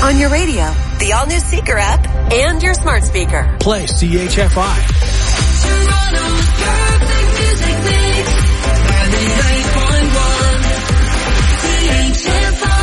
On your radio, the all-new Seeker app, and your smart speaker. Play CHFI. Toronto's perfect music mix. 98.1 CHFI.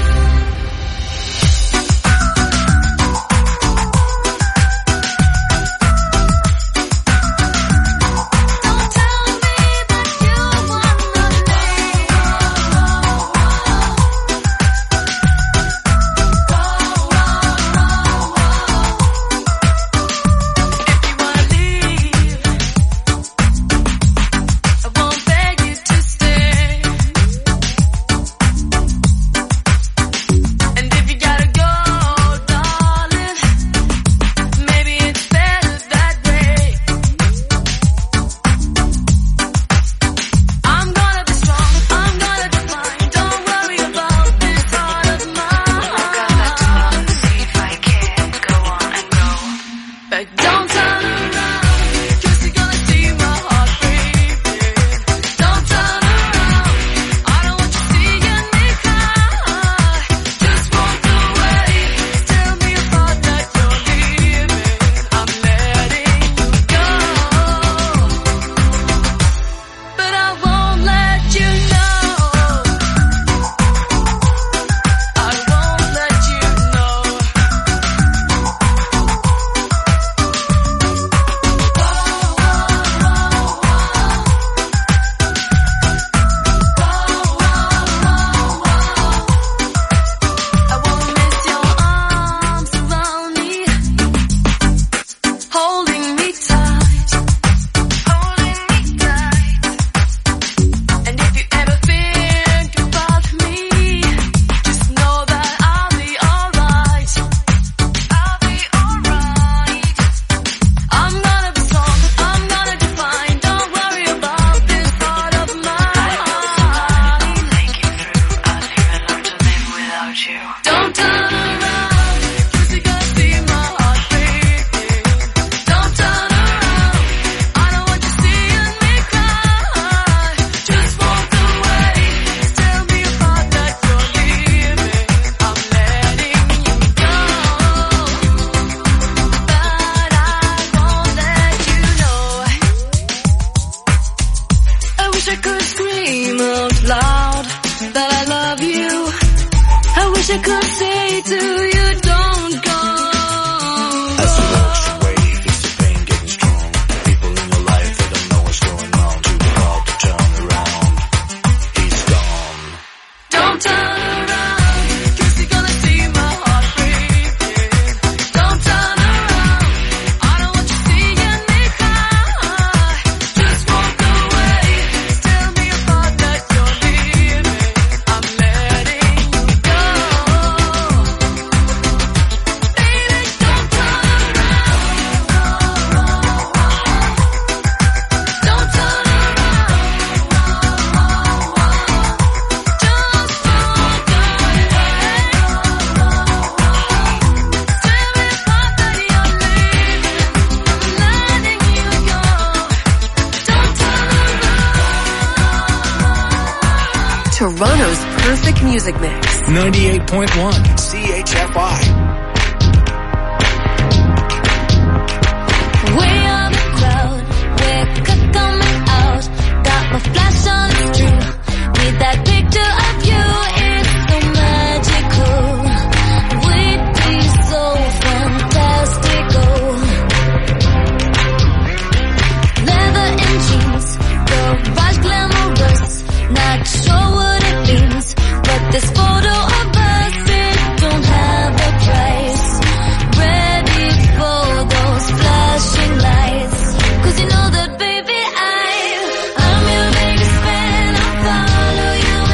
Toronto's perfect music mix. 98.1 CHFI. Way on the crowd, we're coming out. Got my flash on, it's true. Need that picture of you, it's so magical. We'd be so fantastical. Leather and jeans, garage glamorous. Not sure what it means, but this photo of us, it don't have a price. Ready for those flashing lights, 'cause you know that baby I'm your biggest fan. I'll follow you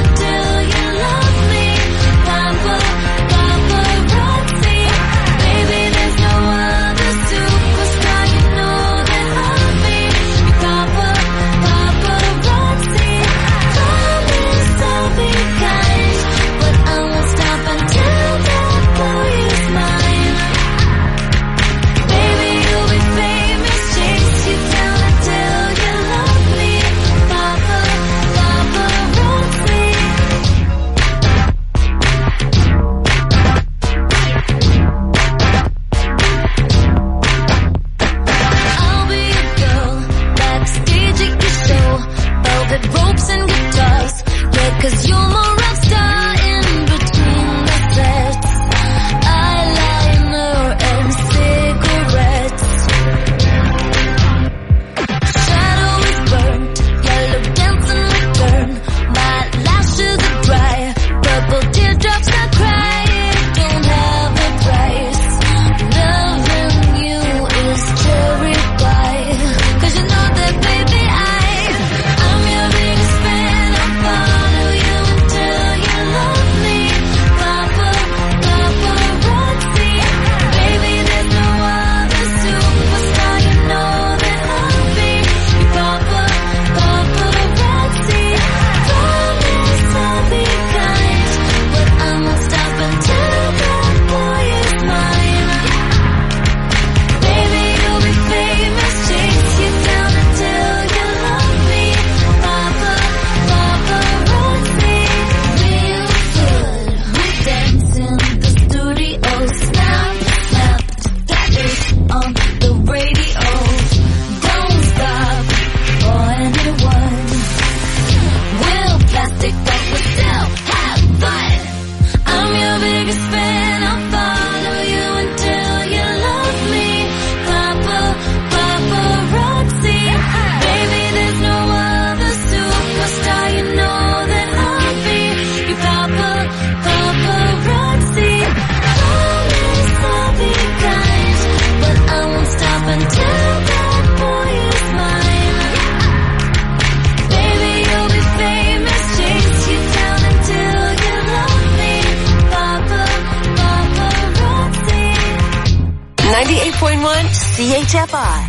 98.1 CHFI.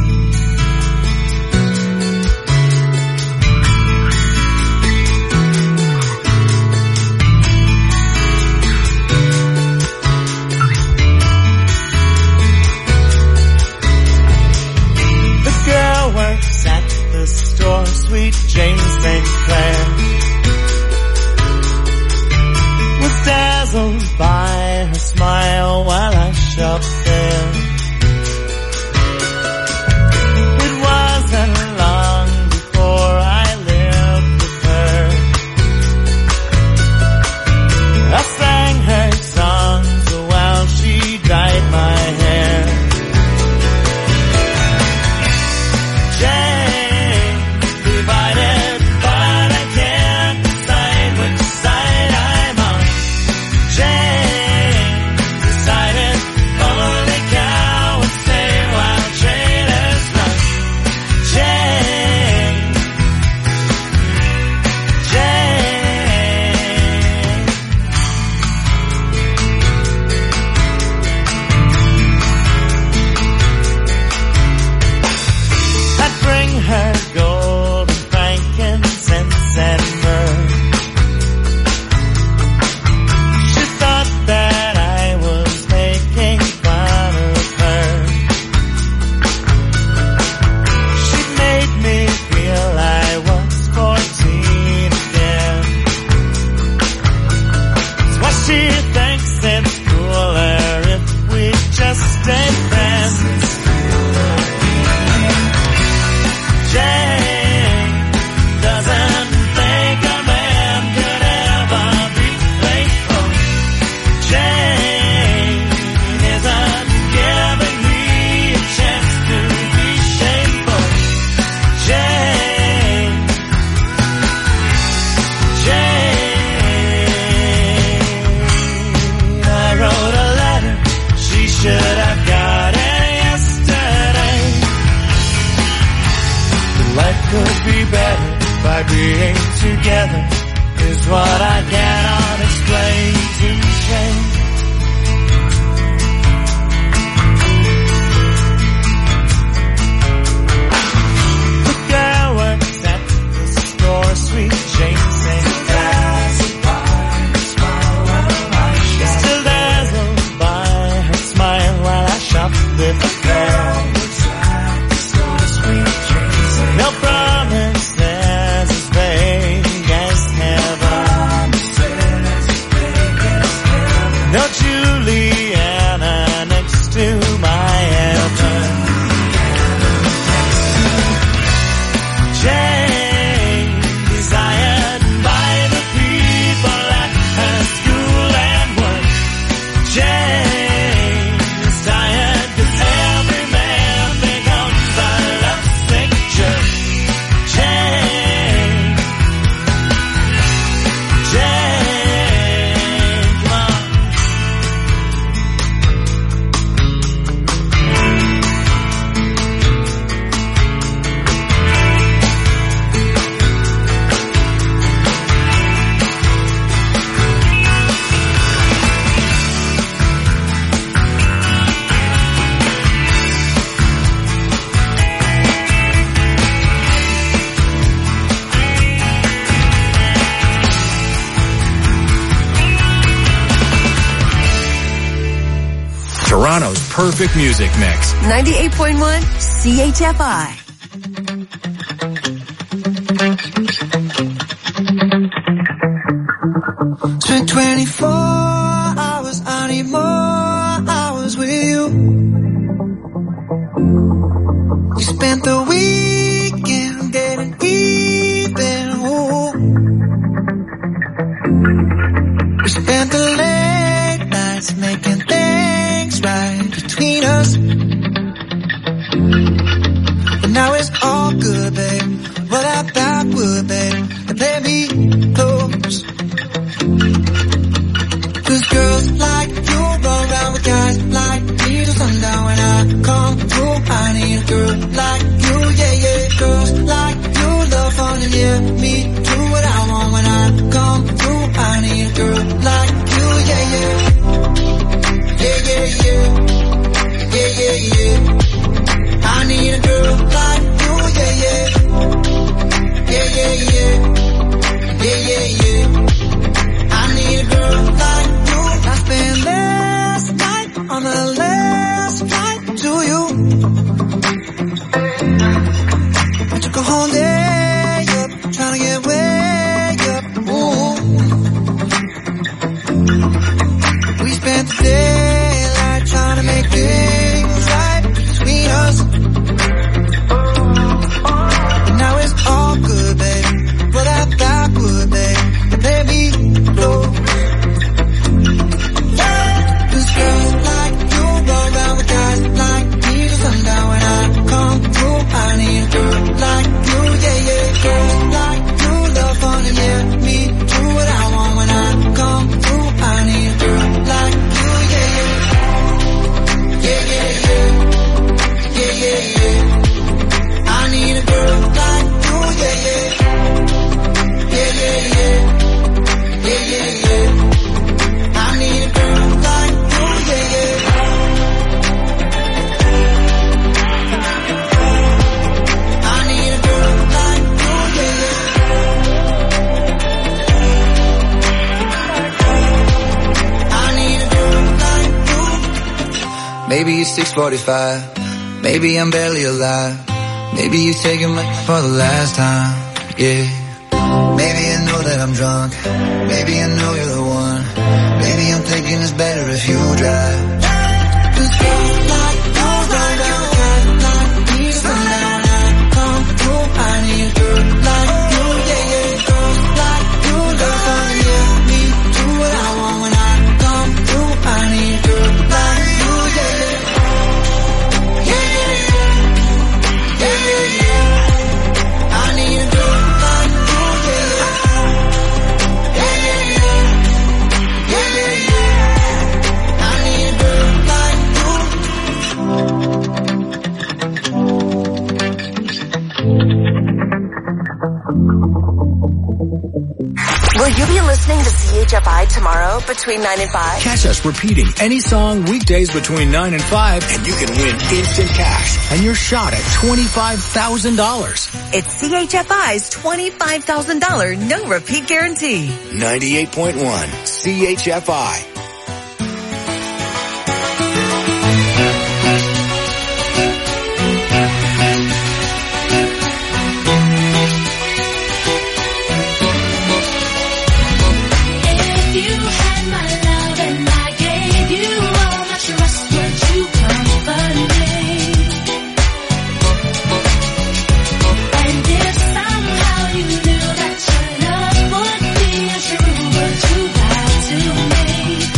Works at the store, sweet Jane St. Clair was dazzled by her smile while I shopped there. It wasn't long before I lived with her. I sang her songs while she dyed my hair. Being together is what I cannot explain to change. The girl works at the store, sweet Jane St. Clair, still dazzled by her smile while I shop with a girl. No promise as vague as heaven. No Juliana next to my heaven. Jane, desired by the people at her school and work. Jane is tired 'cause every man becomes a lovesick jerk. Jane, come on. Toronto's perfect music mix. 98.1 CHFI. Spent 24 hours, I need more hours with you. We spent the weekend getting even. Ooh. We spent the late nights making things right between us. But now it's all good, babe. Roll out that wood, babe, and play me close. 'Cause girls like you run around with guys like me till sundown. When I come through, I need a girl like you, yeah, yeah. Girls like you love fun and yeah, me do what I want. When I come through, I need a girl like you, yeah, yeah. Yeah, yeah, yeah. Yeah, Maybe it's 6:45. Maybe I'm barely alive. Maybe you're taking me for the last time. Yeah. Maybe I know that I'm drunk. Maybe I know you're the one. Maybe I'm thinking it's better if you drive. 'Cause girls like you run down guys like me. Sundown when I come through, I need a girl like you, yeah, yeah. Girls like you love fun, yeah. Me do what I want when I come through, I need a girl like you, yeah, yeah. Yeah, yeah, yeah. Yeah, yeah, yeah. I need a girl like you, yeah, yeah. Yeah, yeah, yeah. Yeah, yeah, yeah. I need a girl like you. Will you be listening to CHFI tomorrow between 9 and 5? Catch us repeating any song weekdays between 9 and 5, and you can win instant cash and your shot at $25,000. It's CHFI's $25,000 no repeat guarantee. 98.1 CHFI. If you had my love and I gave you all my trust, would you comfort me? And if somehow you knew that your love would be untrue, would you lie to me?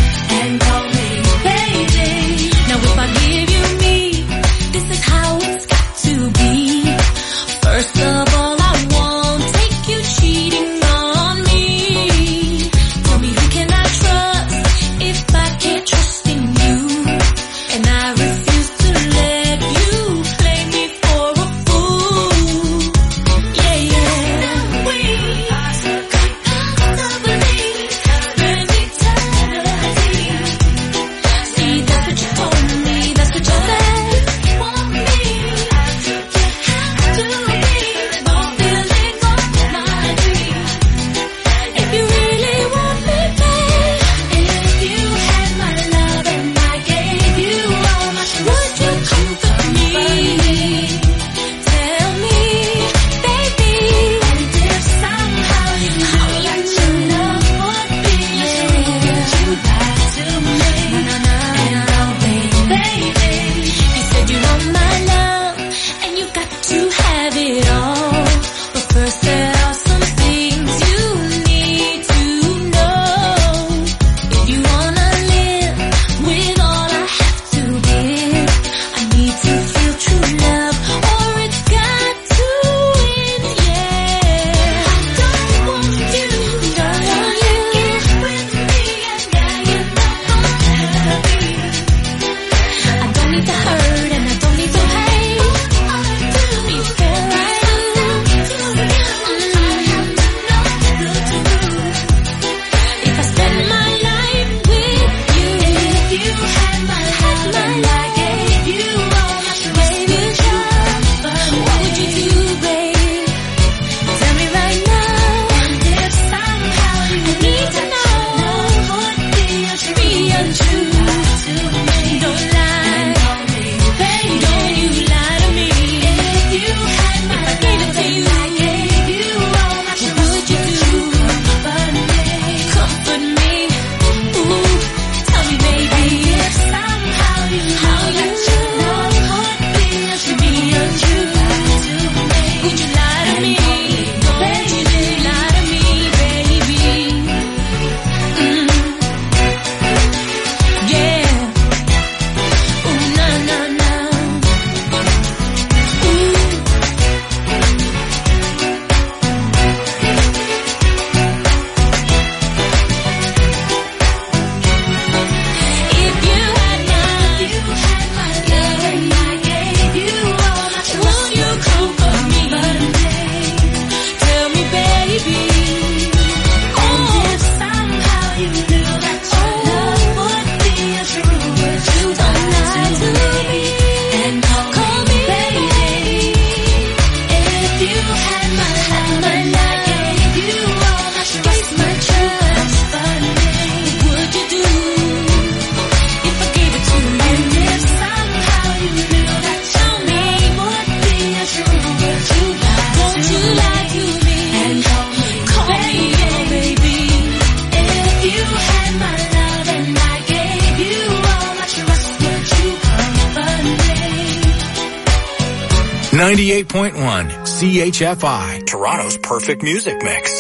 98.1 CHFI, Toronto's perfect music mix.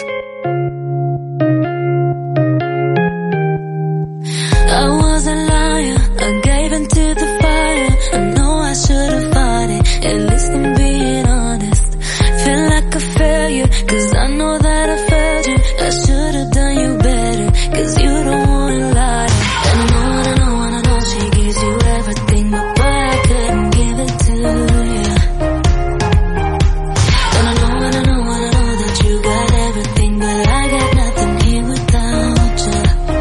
I was a liar, I gave into the fire. I know I should have fought it, at least I'm being honest. Feel like a failure, cause I know that I failed you. I should have done you better, cause you don't wanna lie. And I know she gives you everything, but boy, I couldn't give it to you. And I know that you got everything, but I got nothing here without you.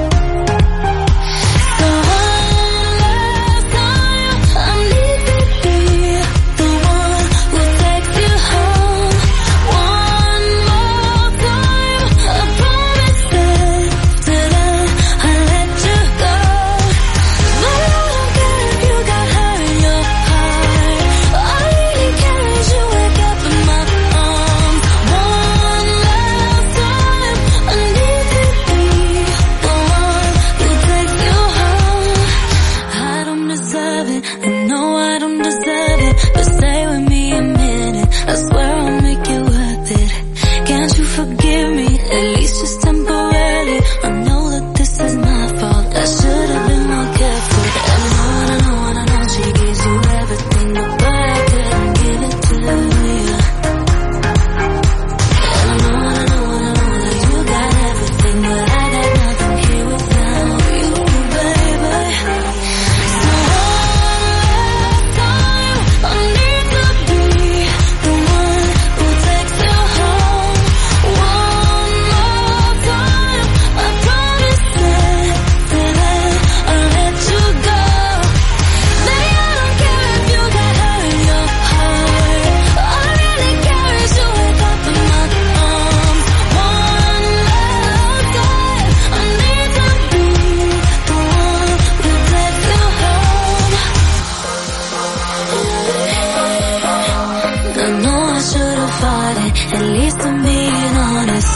So one last time, I need to be the one who takes you home. One more time, I promise that today I'll let you go. But I don't care if you got hurt in your heart. All I really care is you wake up in my arms. One last time, I need to be the one who takes you home. I don't deserve it, I know I don't deserve it, but stay with me a minute, I swear I'll make it worth it. Can't you forgive me, at least just temporarily? I know that this is my fault, I should have been more careful. And I know she gives you everything, but boy, I couldn't give it to you. And I know that you got everything, but I got nothing here without you, baby. So one last time, I need to be the one who takes you home. One more time, I promise that today I'll let you go. Baby, I don't care if you got hurt in your heart. All I really care is you wake up in my arms. One last time, I need to be the one who takes you home. I know I should have fought it, at least I'm being honest.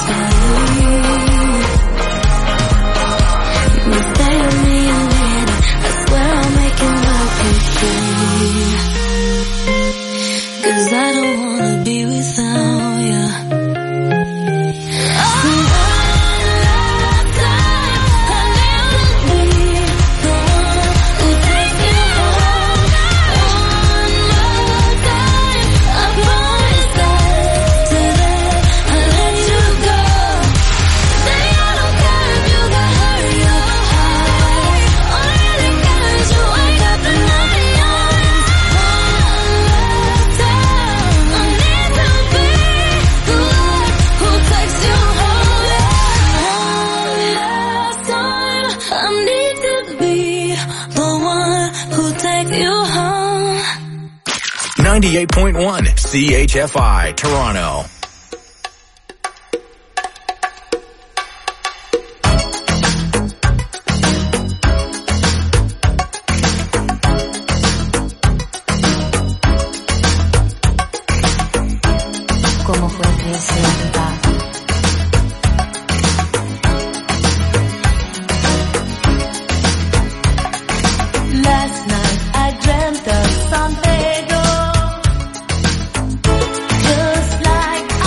But stay with me a minute, I swear I'll make it work with you. Cause I don't wanna be without you. So one last time, I need to be the one who takes you home. One more time, I promise that today I'll let you go. Baby, I don't care if you got hurt in your heart. All I really care is you wake up in my arms. One last time, I need to be the one who takes you home. One last time, I need to be the one who takes you home. 98.1 CHFI, Toronto. ¿Cómo fue que se va? Last night I dreamt of San Pedro, just like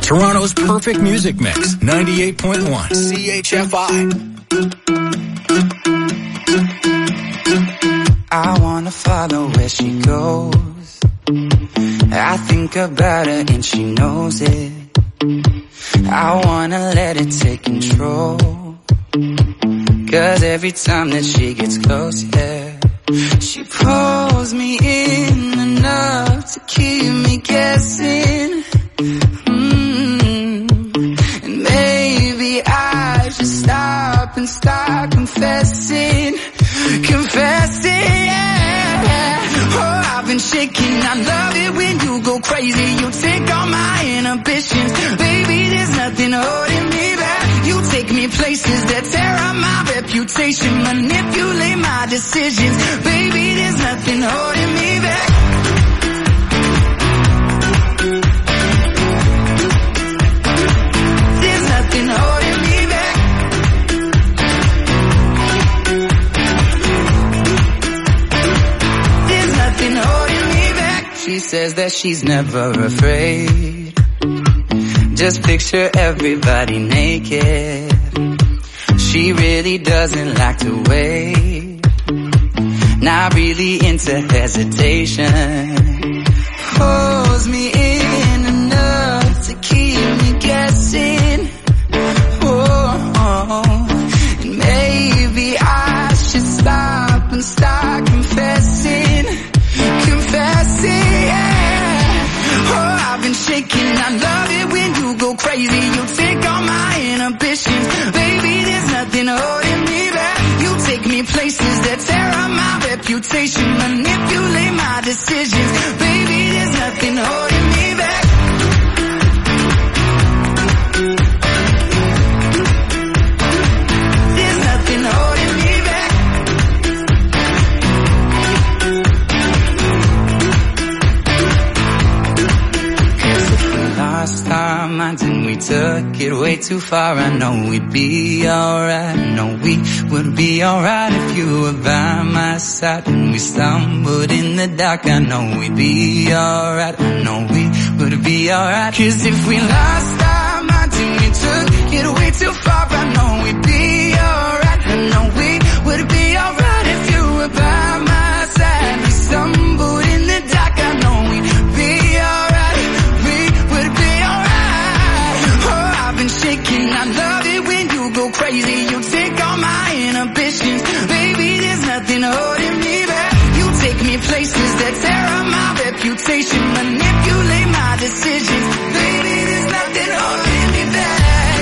Toronto's perfect music mix, 98.1 CHFI. I wanna follow where she goes. I think about her and she knows it. I wanna let it take control. 'Cause every time that she gets close, yeah, she pulls me in enough to keep me guessing. And maybe I should stop and start confessing, yeah. Oh, I've been shaking. I love it when you go crazy. You take all my inhibitions. Baby, there's nothing holding me back. You take me places that tear up my reputation, manipulate my decisions. Baby, there's nothing holding me back. There's nothing holding me back. There's nothing holding me back. She says that she's never afraid. Just picture everybody naked. She really doesn't like to wait. Not really into hesitation. Pulls me in enough to keep me guessing. Oh, and maybe I should stop and start confessing, yeah. Oh, I've been shaking. I love it when you go crazy. You take all my inhibitions. Baby, there's nothing holding me back. You take me places that tear up my reputation, manipulate my decisions. Baby, there's nothing holding me back. There's nothing holding me back. 'Cause if we lost our minds and we took it way too far, I know we'd be alright. I know we would be alright if you were by my side. When we stumbled in the dark, I know we'd be alright. I know we would be alright. 'Cause if we lost our minds and we took it way too far, I know we'd be alright. I know we would be alright if you were by my side. We stumbled in the dark, I know we'd be alright. We would be alright. Oh, I've been shaking. I love it when you go crazy. You take all my inhibitions. Baby, there's nothing holding me back. You take me places that tear up my reputation, manipulate my decisions. Baby, there's nothing holding me back.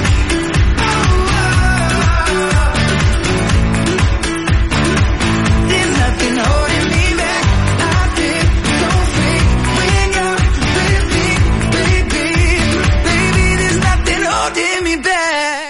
There's nothing holding me back. I think don't fake when you're with me, baby. Baby, there's nothing holding me back.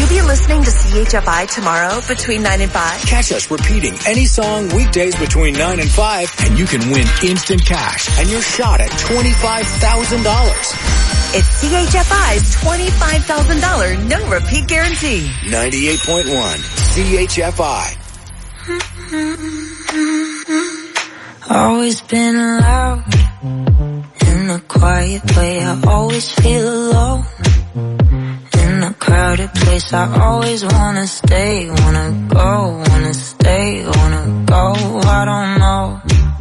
you be listening to CHFI tomorrow between 9 and 5? Catch us repeating any song weekdays between 9 and 5, and you can win instant cash and your shot at $25,000. It's CHFI's $25,000 no repeat guarantee. 98.1 CHFI. Always been loud in a quiet way. I always feel alone in a crowded place. I always wanna stay, wanna go, wanna stay, wanna go. I don't know.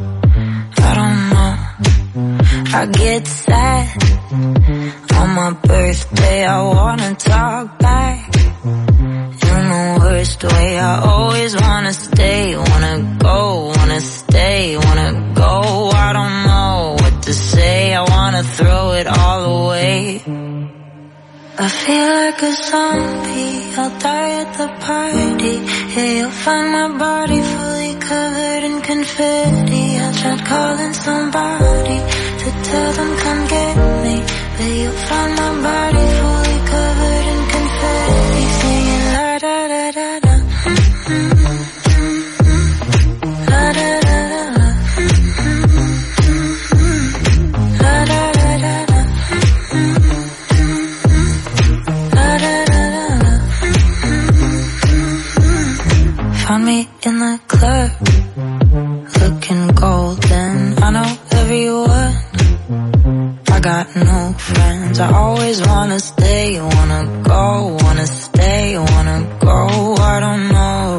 I get sad on my birthday. I wanna talk back in the worst way. I always wanna stay, wanna go, wanna stay, wanna go. I don't know what to say. I wanna throw it all away. I feel like a zombie, I'll die at the party. Yeah, you'll find my body fully covered in confetti. I tried calling somebody to tell them come get me, but you'll find my body fully covered in confetti. Singing la da da da da, la da da da, la da da da da. Found me in the club, looking golden. I know everyone, I got no friends. I always wanna stay, wanna go, wanna stay, wanna go. I don't know,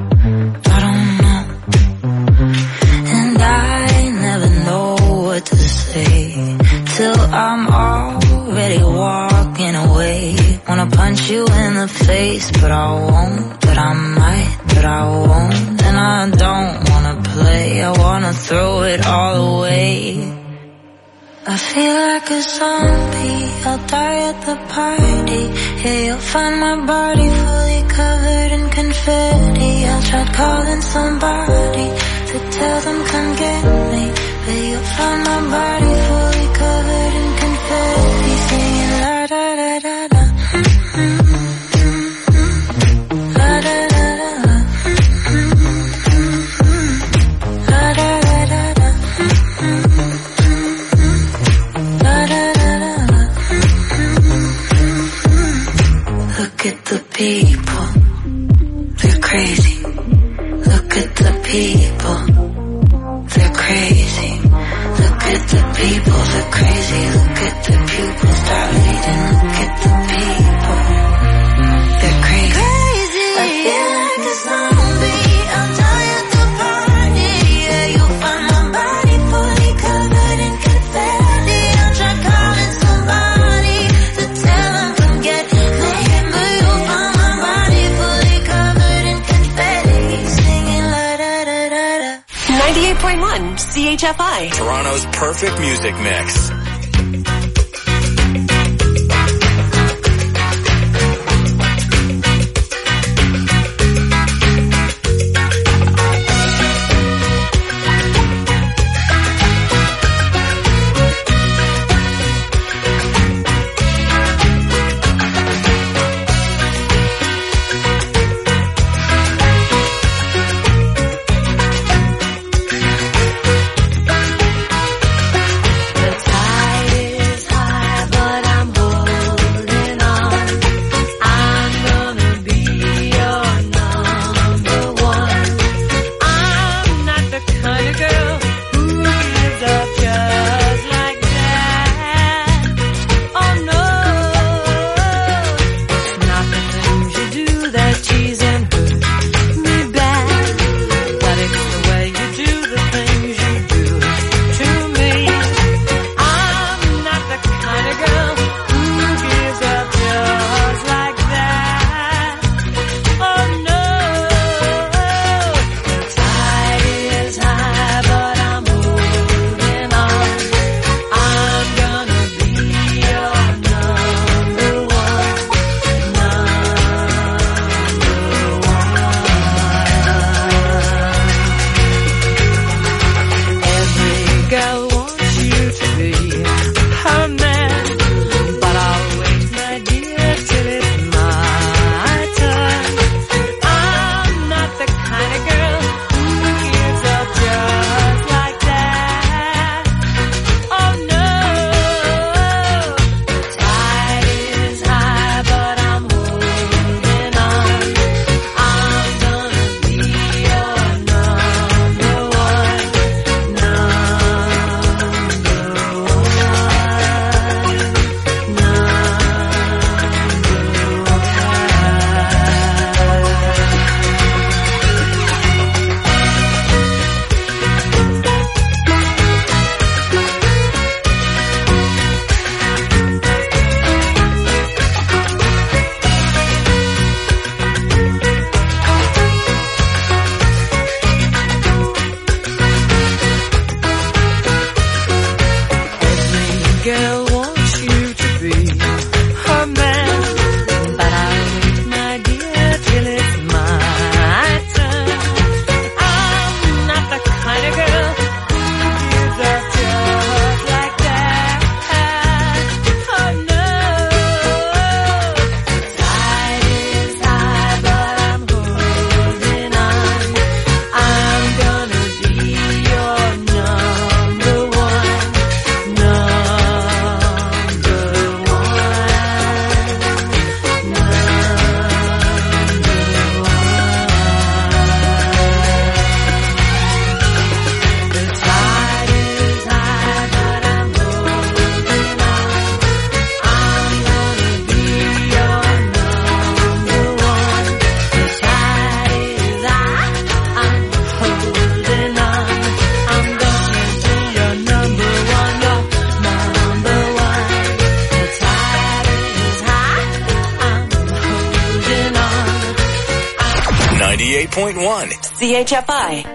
and I never know what to say till I'm already walking away. Wanna punch you in the face, but I won't, but I might, but I won't. And I don't wanna play, I wanna throw it all away. I feel like a zombie, I'll die at the party. Yeah, you'll find my body fully covered in confetti. I tried calling somebody to tell them come get me, but you'll find my body fully covered in confetti. Singing la da da da da, la da da da, la da da da da, la da da da. Look at the people, they're crazy. Look at the people, they're crazy. Look at the people, they're crazy. Look at the pupils dilating. Look at the people, they're crazy. I feel like a zombie, I'll die at the party. Yeah, you'll find my body fully covered in confetti. I'll try calling somebody to tell them come get me, but you'll find my body fully covered in confetti. Singing la da da da da. 98.1 CHFI. Toronto's perfect music mix. The tide 98.1 CHFI.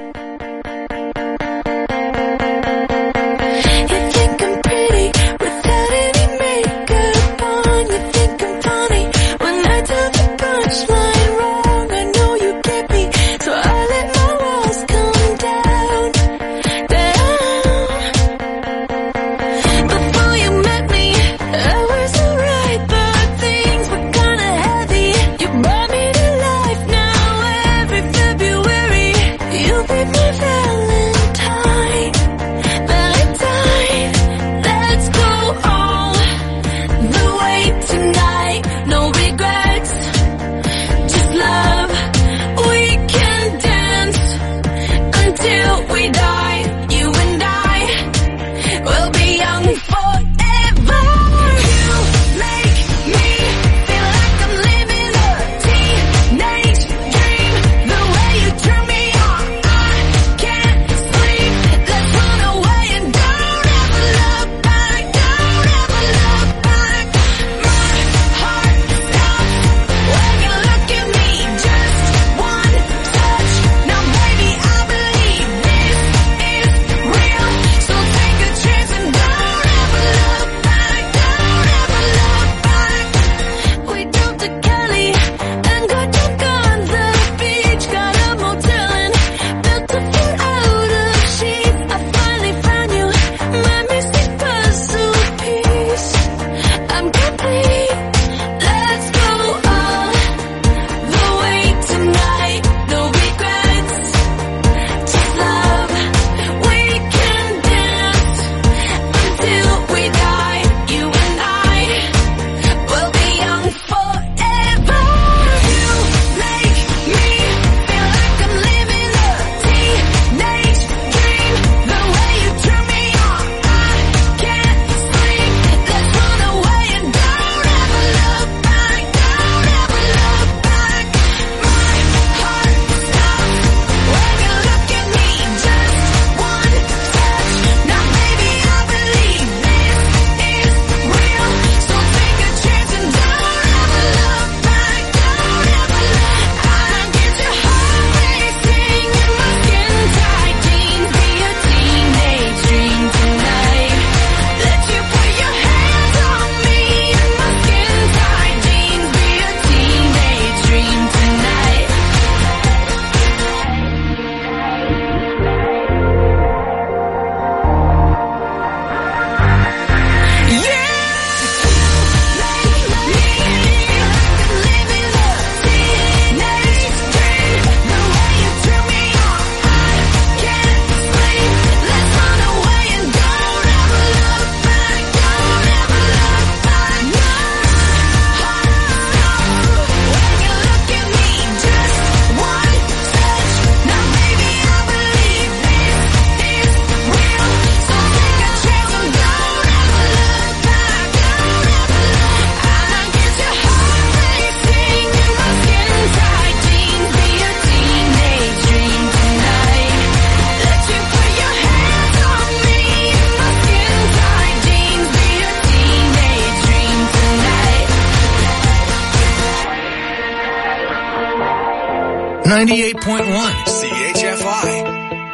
CHFI.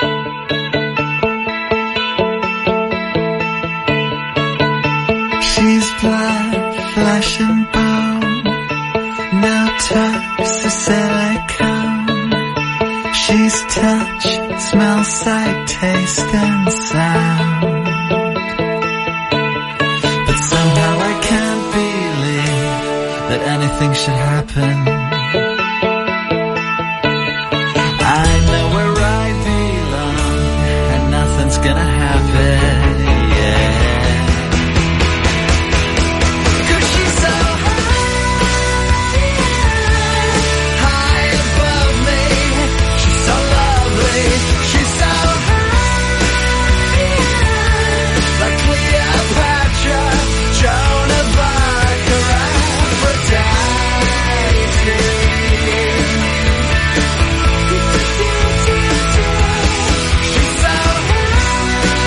She's blood, flesh and bone, no touch the silicone. She's touch, smell, sight, taste and sound. But somehow I can't believe that anything should happen. I know where I belong, and nothing's gonna happen, yeah. 'Cause she's so high above me. She's so lovely, she's so high, like Cleopatra, Joan of Arc, or Aphrodite. She's so high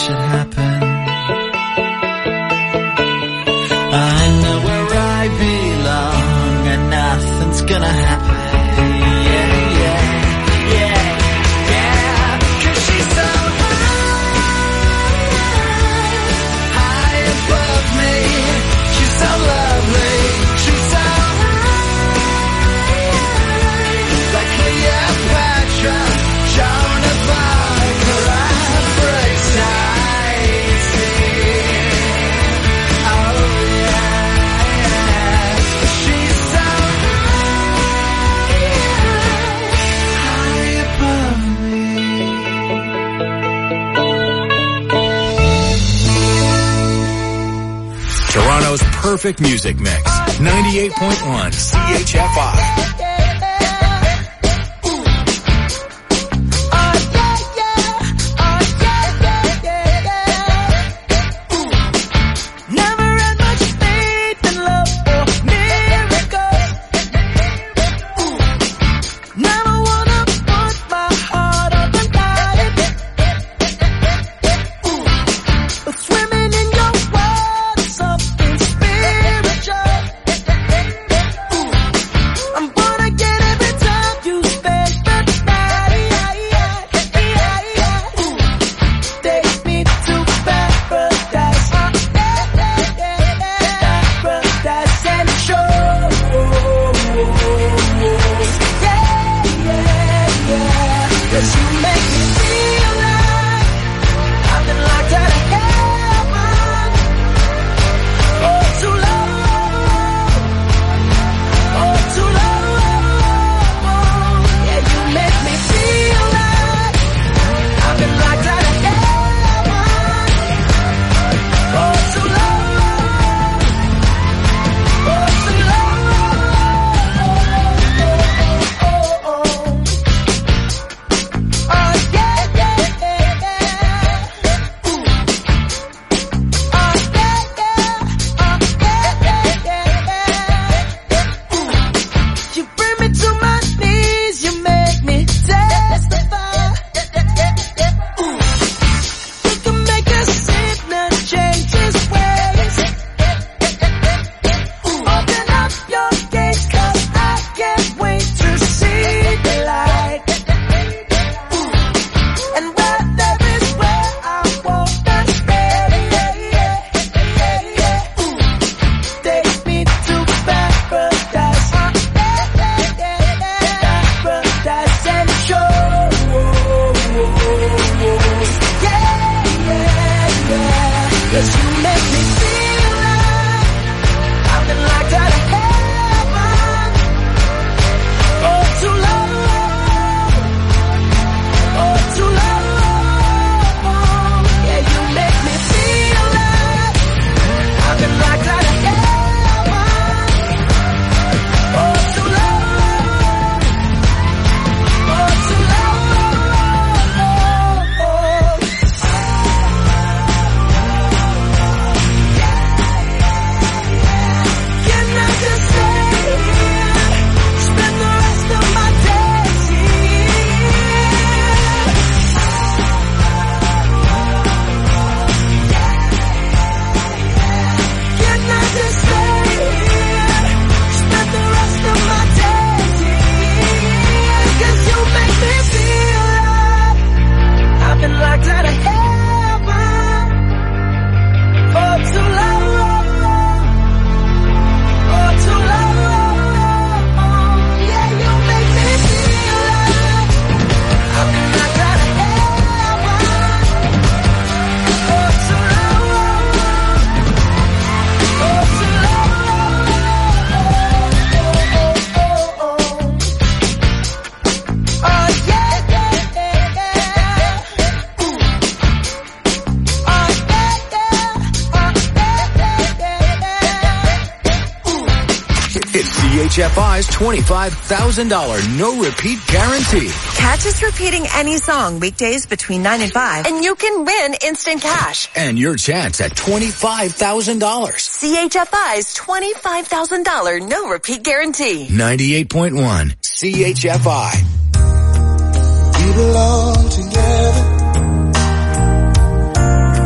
should happen. I know where I belong and nothing's gonna happen. Toronto's perfect music mix. 98.1 CHFI. CHFI's $25,000 no-repeat guarantee. Catch us repeating any song weekdays between 9 and 5, and you can win instant cash. And your chance at $25,000. CHFI's $25,000 no-repeat guarantee. 98.1 CHFI. We belong together.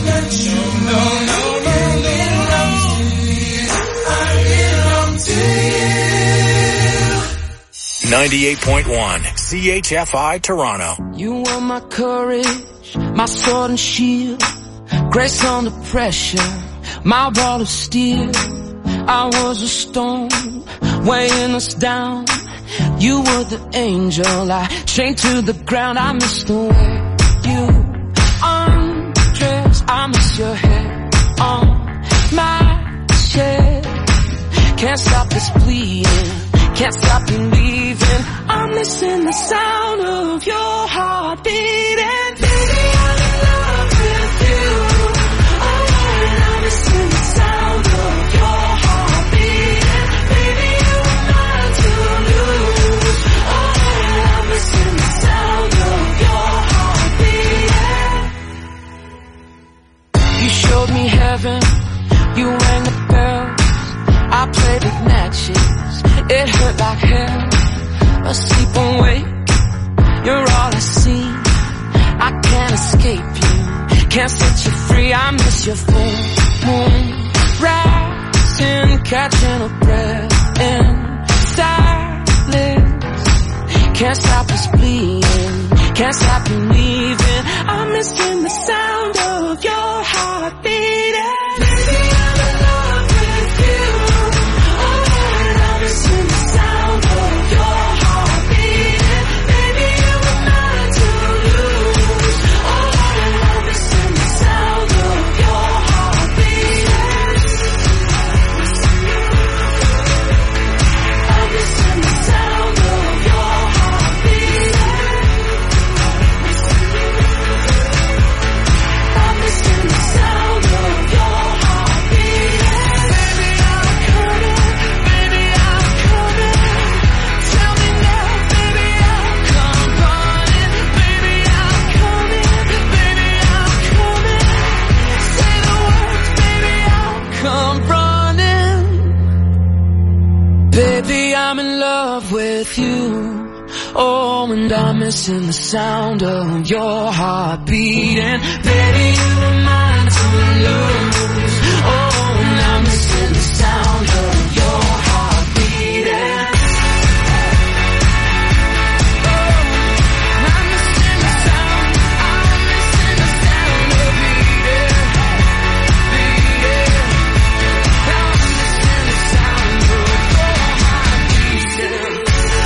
let you know. 98.1 CHFI Toronto. You were my courage, my sword and shield, grace under pressure, my wall of steel. I was a stone, weighing us down. You were the angel I chained to the ground. I miss the way you undress. I miss your hair on my chest. Can't stop this bleeding, can't stop believing. I'm missing the sound of your heart beating. Baby, I'm in love with you. Oh, and I'm missing the sound of your heart beating. Baby, you were mine to lose. Oh, and I'm missing the sound of your heart beating. You showed me heaven, you rang the bells. I played with matches, it hurt like hell. Asleep awake, you're all I see. I can't escape you, can't set you free. I miss your full moon rising, catching a breath in silence. Can't stop us bleeding, can't stop believing. I'm missing the sound of your heart beating. Baby, I'm in love with you. Oh, and I'm missing the sound of your heart beating. Baby, you were mine to lose. Oh, and I'm missing the sound of your heart beating. I'm missing the sound of your heart beating. I'm missing the sound of your heart beating. Baby, I'm coming. Baby, I'm coming. Tell me now, baby, I'll come running. Baby, I'm coming. Baby, I'm coming. Say the words, baby, I'll come running. Baby, I'm in love with you. Oh, and I'm missing the sound of your heart beating. Baby, you were mine to lose. Oh, and I'm missing the sound of your heart beating. Oh, I'm missing the sound. I'm missing the sound of beating, beating. I'm missing the sound of your heart beating.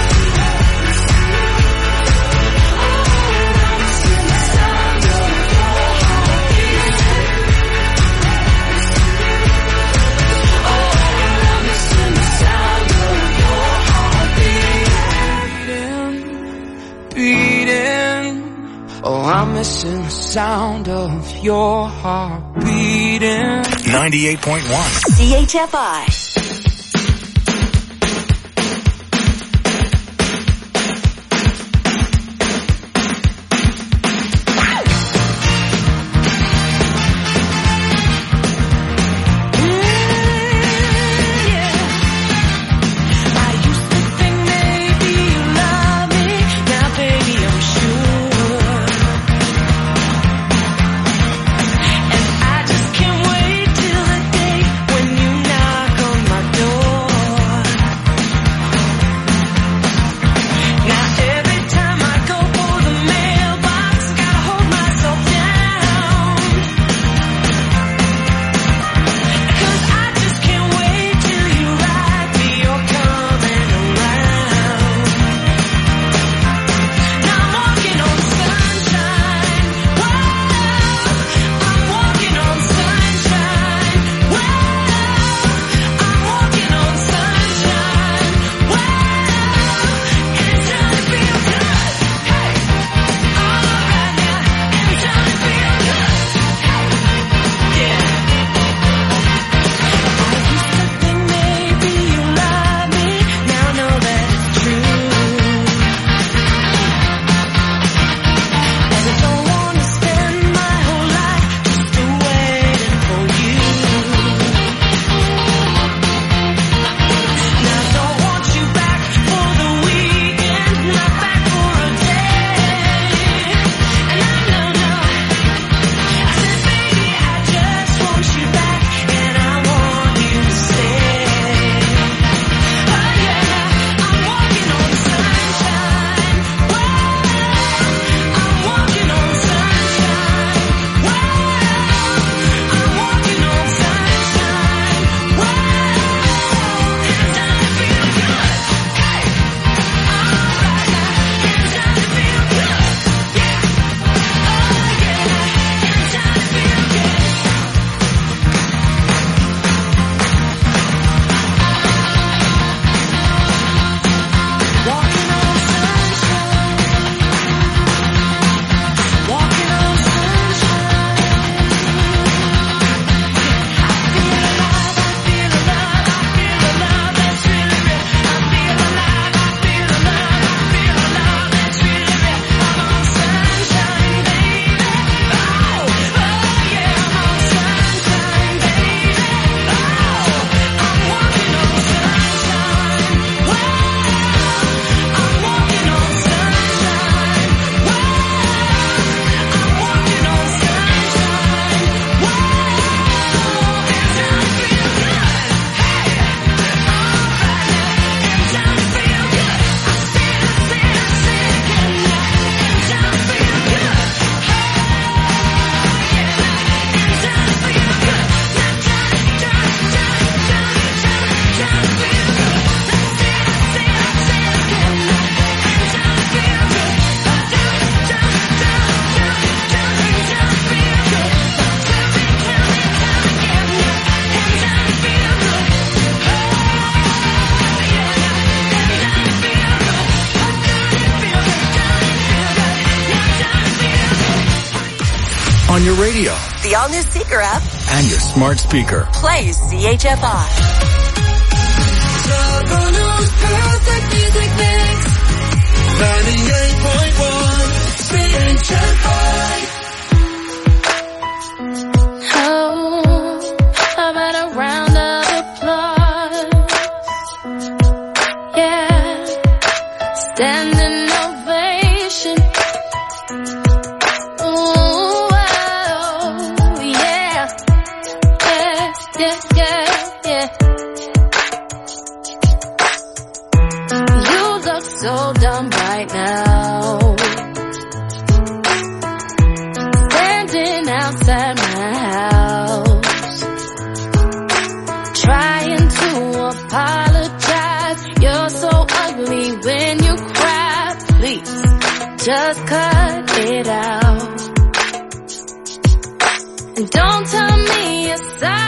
Oh, I'm missing the sound of your heart beating. 98.1 CHFI. And I just can't wait till the day when you knock on radio, the all-new Seeker app, and your smart speaker. Play CHFR. Toronto's perfect music mix. 98.1 CHFR. How about a round of applause? Yeah, standing ovation. Ooh, oh, yeah, yeah. You look so dumb right now, standing outside my house, trying to apologize. You're so ugly when you cry. Please, just cut it out. And don't tell me